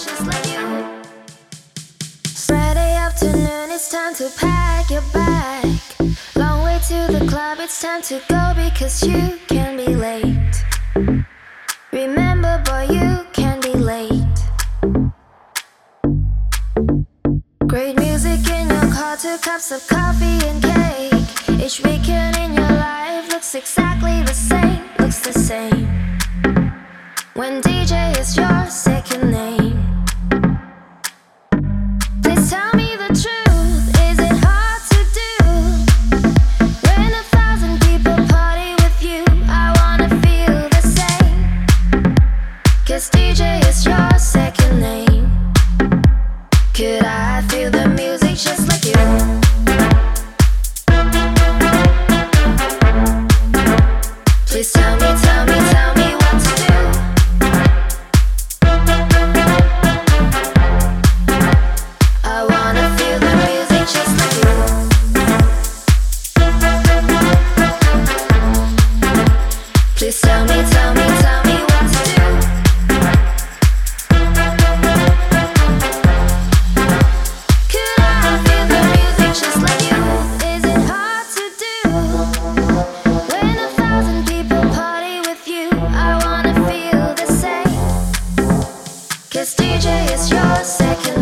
just like you. Friday afternoon, it's time to pack your bag. Long way to the club, it's time to go because you can be late. Remember, boy, you can be late. Great music in your car, 2 cups of coffee and cake. Each weekend in your life looks exactly the same, looks the same. When DJ is your second name. Please tell me the truth, is it hard to do? When 1,000 people party with you, I wanna feel the same. 'Cause DJ is your second name. Could I feel the music just like you? Please tell me what to do. I wanna feel the music just like you. Please tell me what to do. Could I feel the music just like you? Is it hard to do? When 1,000 people party with you, I wanna feel the same. 'Cause DJ is your second